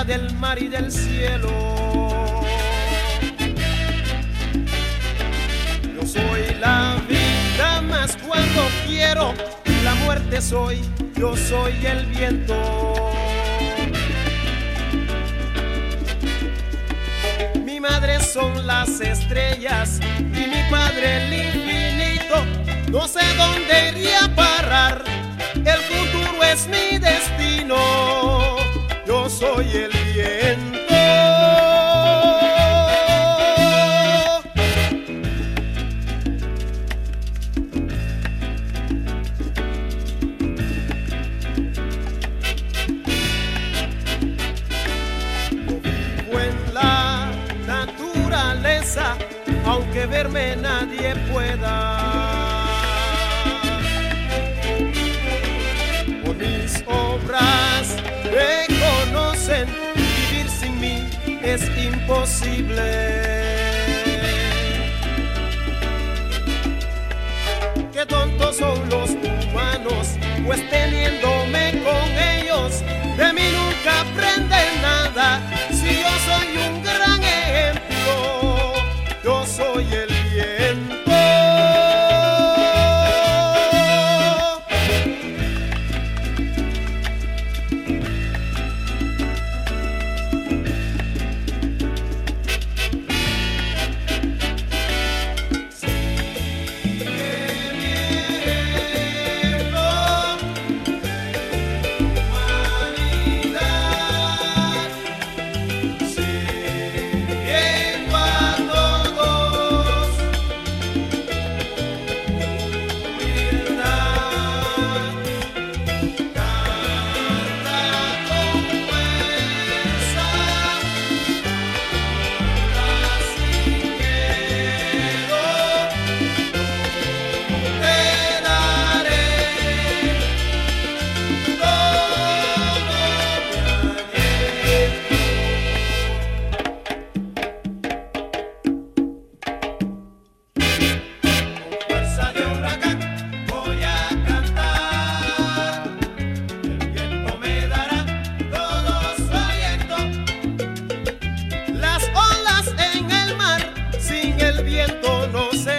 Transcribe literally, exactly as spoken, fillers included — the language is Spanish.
tierra, del mar y del cielo. Yo soy la vida, mas cuando quiero la muerte soy. Yo soy el viento. Mi madre son las estrellas y mi padre el infinito. No sé dónde iría a parar, el futuro es mi destino. Yo soy el viento. Aunque verme nadie pueda, por mis obras me conocen, vivir sin mí es imposible. Qué tontos son los humanos, pues teniéndome con ellos, de mí nunca aprenden nada. Si yo soy un gran ejemplo, yo soy el viento. El viento no se